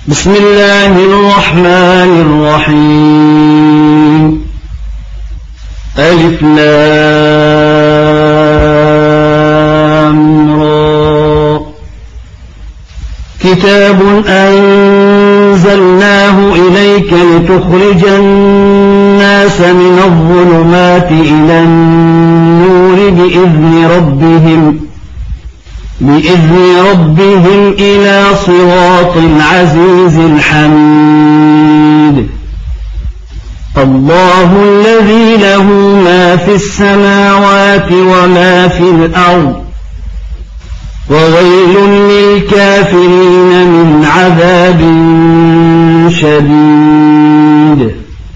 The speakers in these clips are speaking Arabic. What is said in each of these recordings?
بسم الله الرحمن الرحيم. ألف لام را. كتاب أنزلناه إليك لتخرج الناس من الظلمات إلى النور بإذن ربهم إلى صراط العزيز الحميد. الله الذي له ما في السماوات وما في الأرض، وويل للكافرين من عذاب شديد.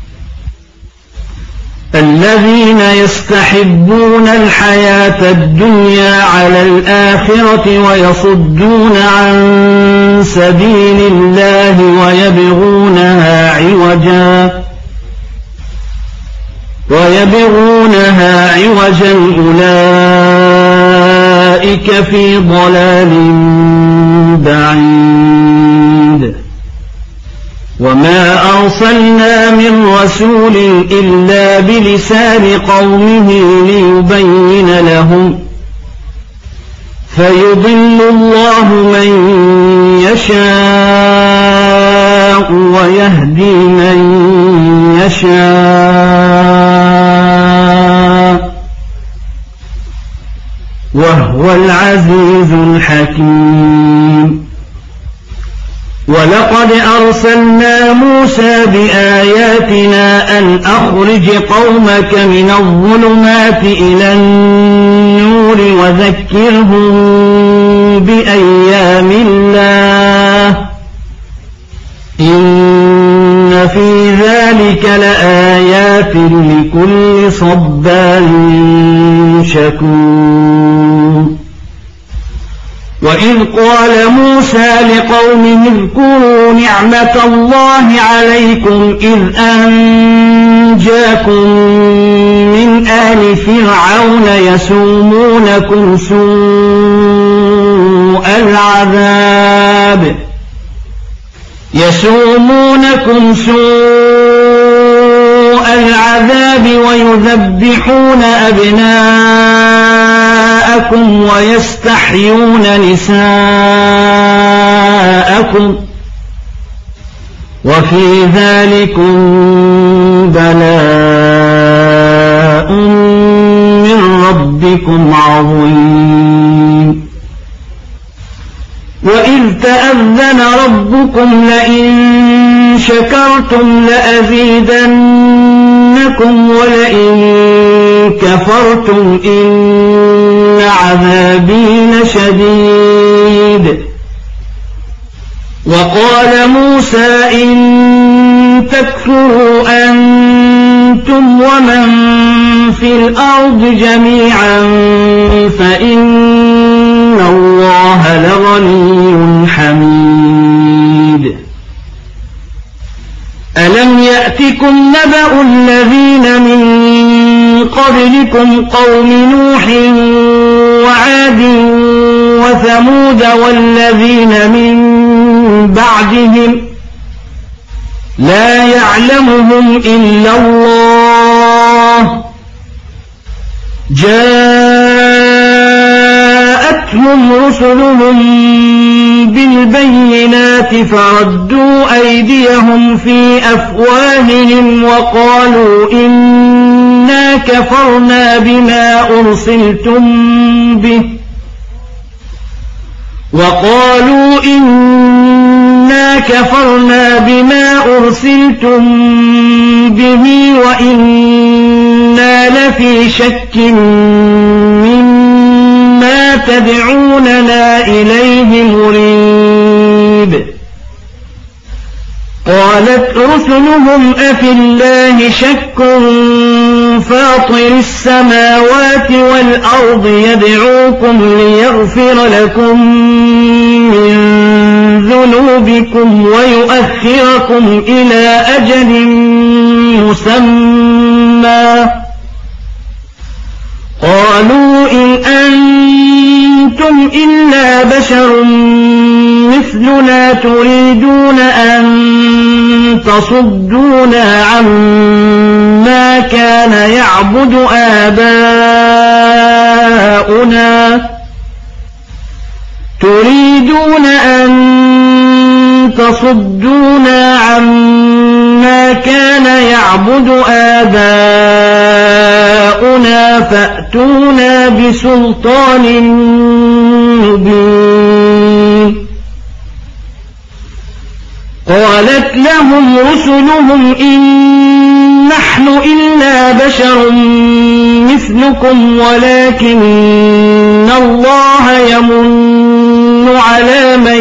الذين يستحبون الحياة الدنيا على الآخرة ويصدون عن سبيل الله ويبغونها عوجا أولئك في ضلال بعيد. وما أرسلنا من رسول إلا بلسان قومه ليبين لهم، فيضل الله من يشاء ويهدي من يشاء، وهو العزيز الحكيم. ولقد أرسلنا موسى بآياتنا أن أخرج قومك من الظلمات إلى النور وذكرهم بأيام الله، إن في ذلك لآيات لكل صبار شكور. وإذ قال موسى لقومه اذكروا نعمة الله عليكم إذ أنجاكم من آل فرعون يسومونكم سوء العذاب ويذبحون أبناءكم ويستحيون نساءكم، وفي ذلكم بلاء من ربكم عظيم. وإذ تأذن ربكم لئن شكرتم لأزيدنكم ولئن كفرتم إن عذابي لشديد. وقال موسى إن تكفروا أنتم ومن في الأرض جميعا فإن الله لغني حميد. ألم يأتكم نبأ الذين من قبلكم قوم نوح وعاد وثمود والذين من بعدهم لا يعلمهم إلا الله، جاءتهم رسلهم بالبينات فردوا أيديهم في أفواههم وقالوا إنا كفرنا بما أرسلتم به وإنا لفي شك مما تدعوننا إليه مريب. قالت رسلهم أفي الله شك فاطر السماوات والأرض يدعوكم ليغفر لكم من ذنوبكم ويؤخركم إلى أجل مسمى. قالوا إن أنتم أنتم إلا بشر مثلنا تريدون أن تصدونا عما كان يعبد آباؤنا فأتونا بسلطان مبين. قالت لهم رسلهم إن نحن إلا بشر مثلكم ولكن الله يمن على من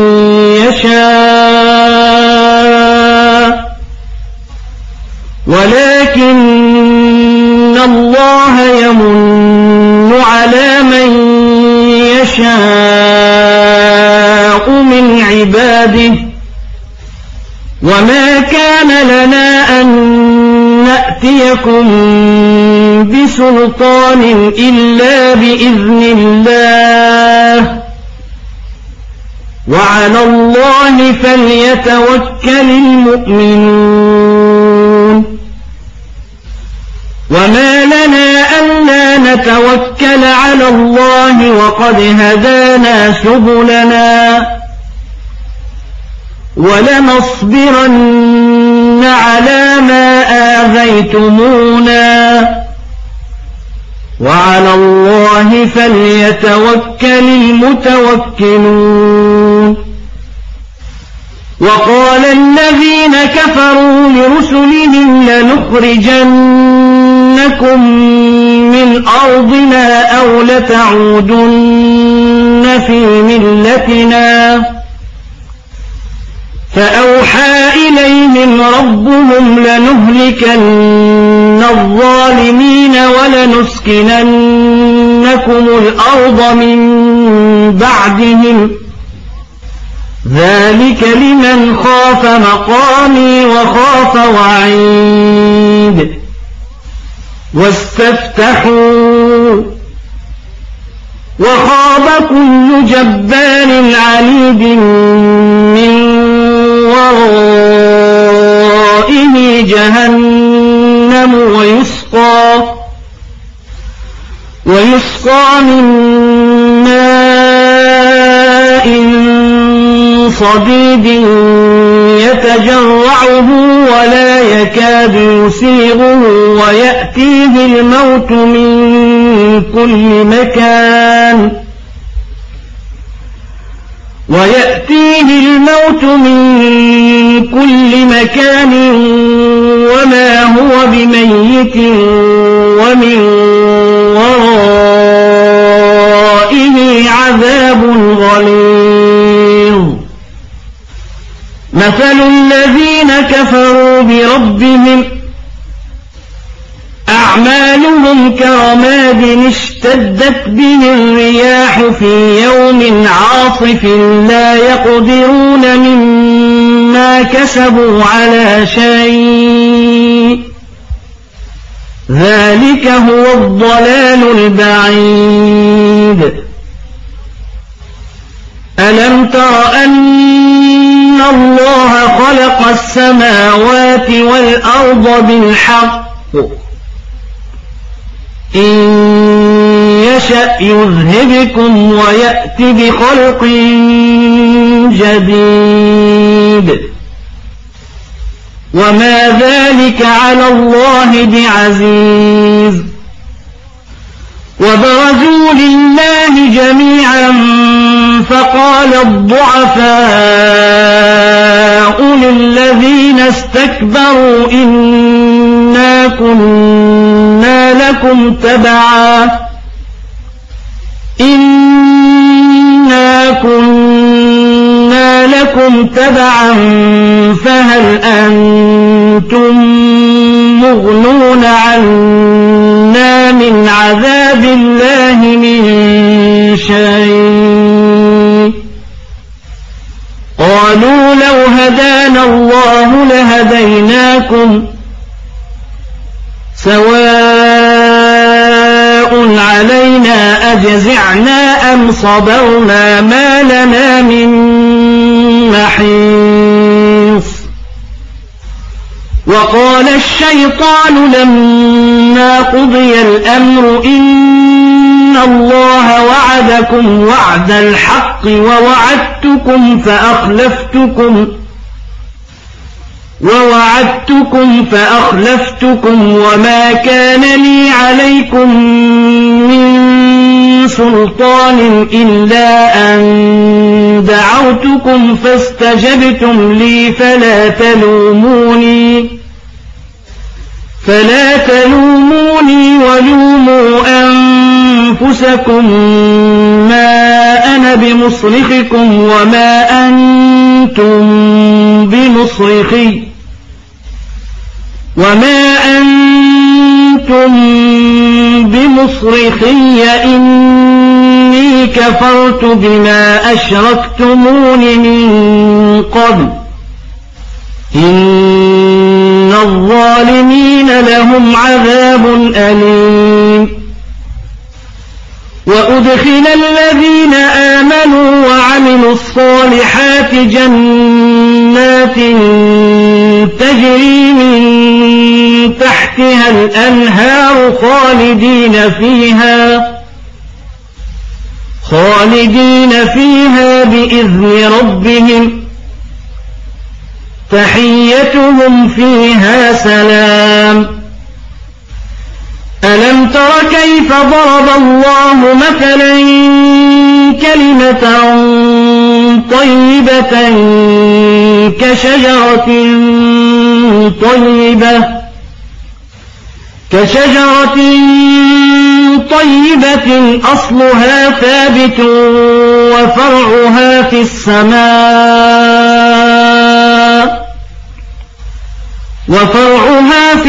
يشاء من عباده وما كان لنا أن نأتيكم بسلطان إلا بإذن الله وعلى الله فليتوكل المؤمنون. وما لنا ألا نتوكل على الله وقد هدانا سبلنا ولنصبرن على ما آذيتمونا وعلى الله فليتوكل المتوكلون. وقال الذين كفروا لرسلهم لنخرجنكم من أرضنا أو لتعودن في ملتنا فأوحى إليهم ربهم لنهلكن الظالمين ولنسكننكم الأرض من بعدهم ذلك لمن خاف مقامي وخاف وعيد. واستفتحوا وخاب كل جبار عنيد من ورائه جهنم ويسقى من ماء صديد يتجرعه ولا يكاد يسيغه ويأتيه الموت من كل مكان وما هو بميت ومن ورائه عذاب غليظ. مثل الذين كفروا بربهم أعمالهم كرماد اشتدت به الرياح في يوم عاصف لا يقدرون مما كسبوا على شيء ذلك هو الضلال البعيد. ألم تر أن الله خلق السماوات والأرض بالحق إن يشأ يذهبكم ويأت بخلق جديد وما ذلك على الله بعزيز. وبرزوا لله جميعا فقال الضعفاء للذين استكبروا إنا كنا لكم تبعا فهل أنتم مغنون عنا من عذاب الله من شيء؟ قالوا لو هدانا الله لهديناكم سواء علينا أجزعنا أم صبرنا ما لنا من محيص. وقال الشيطان لما قضي الأمر إن الله وعدكم وعد الحق ووعدتكم فأخلفتكم وما كان لي عليكم من سلطان إلا أن دعوتكم فاستجبتم لي فلا تلوموني ولوموا أنفسكم ما أنا بمصرخكم وما أنتم بمصرخي إني كفرت بما أشركتمون من قبل إن الظالمين لهم عذاب أليم. وأدخل الذين آمنوا وعملوا الصالحات جنات تجري من تحتها الأنهار خالدين فيها بإذن ربهم تحيتهم فيها سلام. ألم تر كيف ضرب الله مثلا كلمة طيبة كشجرة طيبة أصلها ثابت وفرعها في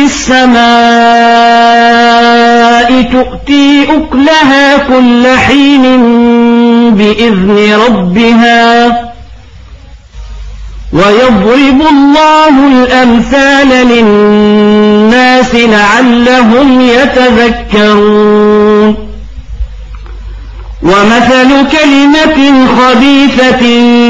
السماء تؤتي أكلها كل حين بإذن ربها ويضرب الله الأمثال للناس لعلهم يتذكرون. ومثل كلمة خبيثة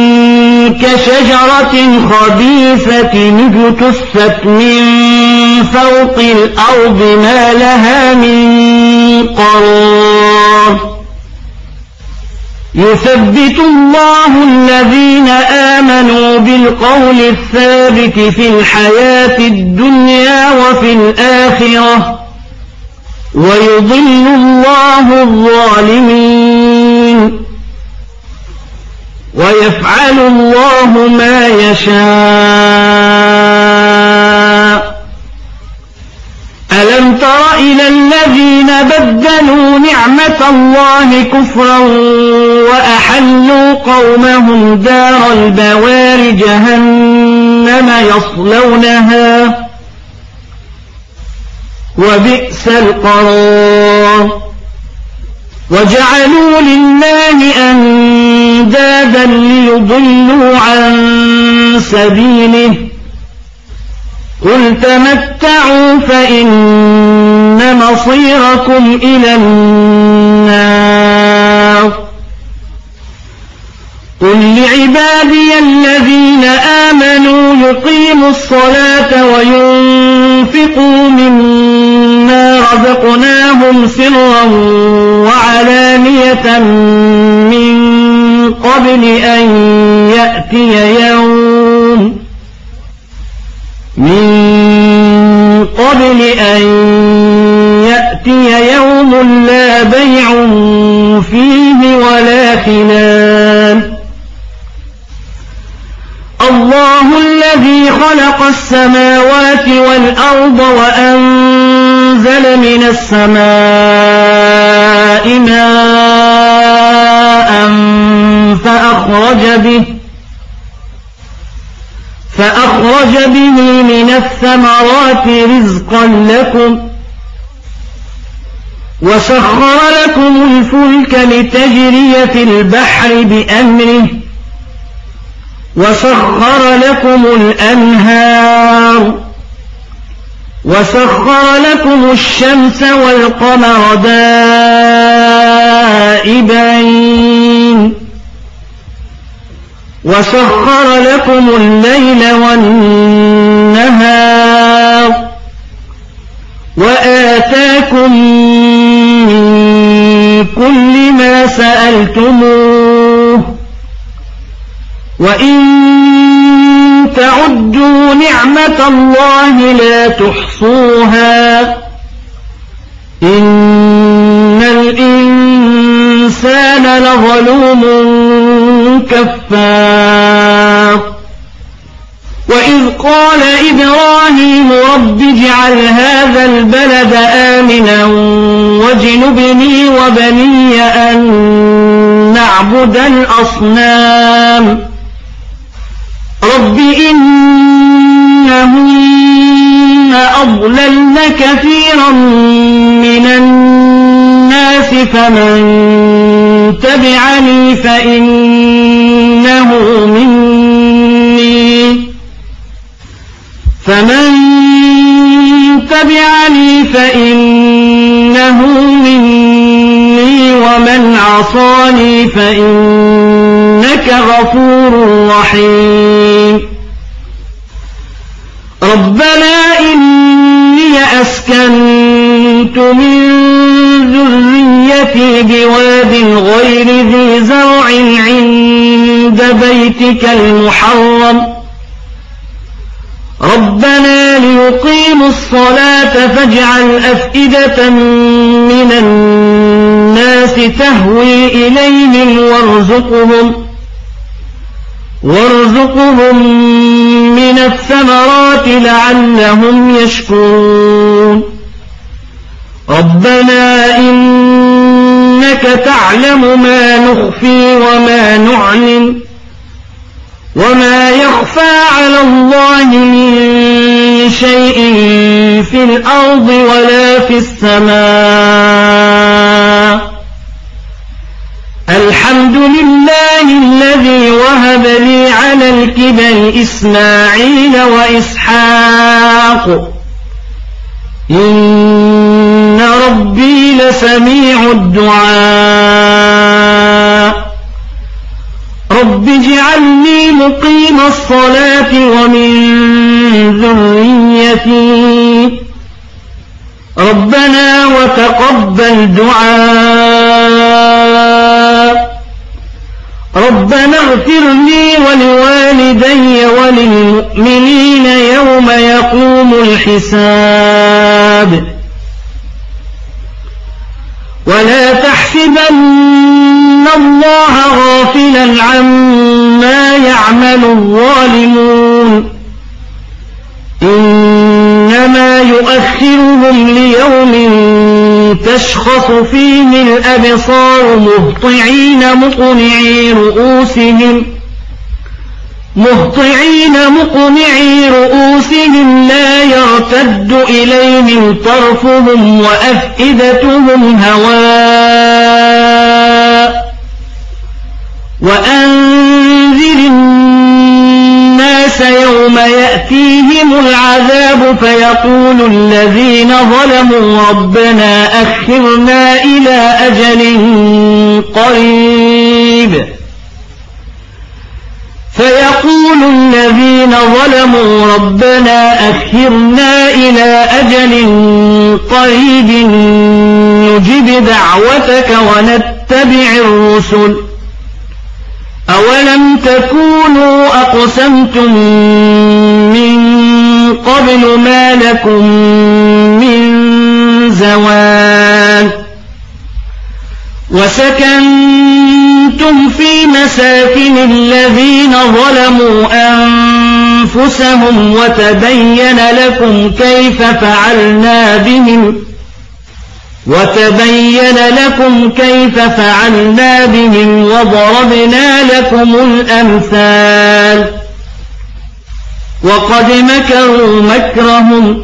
كشجرة خبيثة اجتثت من فوق الأرض ما لها من قرار. يثبت الله الذين آمنوا بالقول الثابت في الحياة الدنيا وفي الآخرة ويضل الله الظالمين ويفعل الله ما يشاء. ألم تر إلى الذين بدلوا نعمة الله كفرا وأحلوا قومهم دار البوار جهنم يصلونها وبئس القرار. وجعلوا لله أندادا ليضلوا عن سبيله قل تمتعوا فإن مصيركم إلى النار. قل لعبادي الذين آمنوا يقيموا الصلاة وينفقوا مما رزقناهم سرا وعلانية من قبل أن يأتي يوم لا بيع فيه ولا خلال. الله الذي خلق السماوات والأرض وأنزل من السماء ماء فأخرج به من الثمرات رزقا لكم وسخر لكم الفلك لتجري في البحر بأمره وسخر لكم الأنهار وسخر لكم الشمس والقمر دائبين وسخر لكم الليل والنهار وآتاكم من كل ما سألتموه وإن تعدوا نعمة الله لا تحصوها إن الإنسان لظلوم كفار وإذ قال إبراهيم رب اجعل هذا البلد آمنا واجنبني وبني أن نعبد الأصنام رب إنهن أضللن كثيرا من الناس فمن تبعني فإنه مني ومن عصاني فإنك غفور رحيم ربنا إني أسكنت من ذريتي بواد غير ذي زرع عند بيتك المحرم ربنا ليقيموا الصلاة فاجعل أفئدة من الناس تهوي إليهم وارزقهم من الثمرات لعلهم يشكرون ربنا إنك تعلم ما نخفي وما نعلن وما يخفى على الله من شيء في الأرض ولا في السماء الحمد لله الذي وهب لي على الكبر إسماعيل وإسحاق إن ربي لسميع الدعاء رب اجعلني مقيم الصلاة ومن ذريتي ربنا وتقبل دعاء ربنا اغفر لي ولوالدي وللمؤمنين يوم يقوم الحساب ولا تحسبن الله غافلا عما يعمل الظالمون إنما يؤخرهم ليوم تشخص فيه الأبصار مهطعين مقنعي رؤوسهم لا يرتد إليهم طرفهم وأفئدتهم هواء وأنذر الناس يوم يأتيهم العذاب فيقول الذين ظلموا ربنا أخرنا إلى أجل قريب نجب دعوتك ونتبع الرسل أولم تكونوا أقسمتم من قبل ما لكم من زوال وسكنتم في مساكن الذين ظلموا أنفسهم وتبين لكم كيف فعلنا بهم وضربنا لكم الأمثال وقد مكروا مكرهم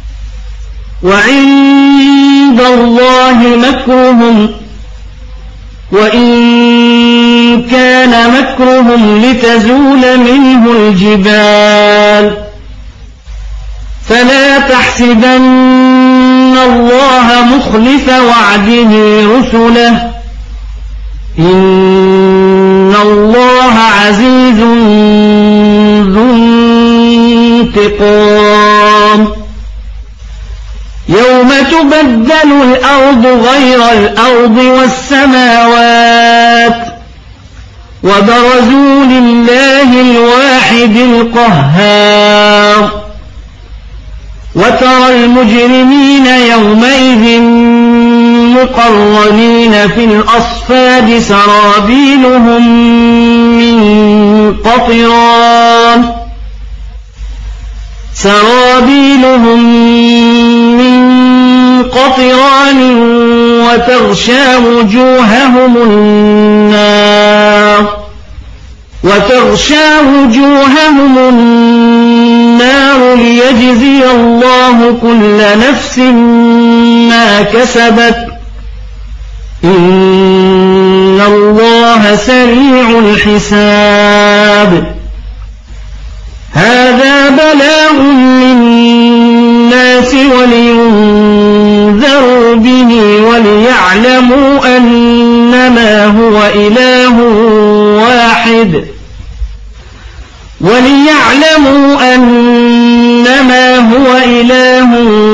وعند الله مكرهم وإن كان مكرهم لتزول منه الجبال فلا تحسبن الله مخلف وعده رسله إن الله الله عزيز ذو انتقام يوم تبدل الأرض غير الأرض والسماوات وبرزوا لله الواحد القهار وترى المجرمين يومئذ مقرنين في الأصفاد سرابيلهم من قطران وتغشى وجوههم النار ليجزي الله كل نفس ما كسبت إن الله سريع الحساب هذا بلاغ للناس ولينذروا به وليعلموا أنما هو إله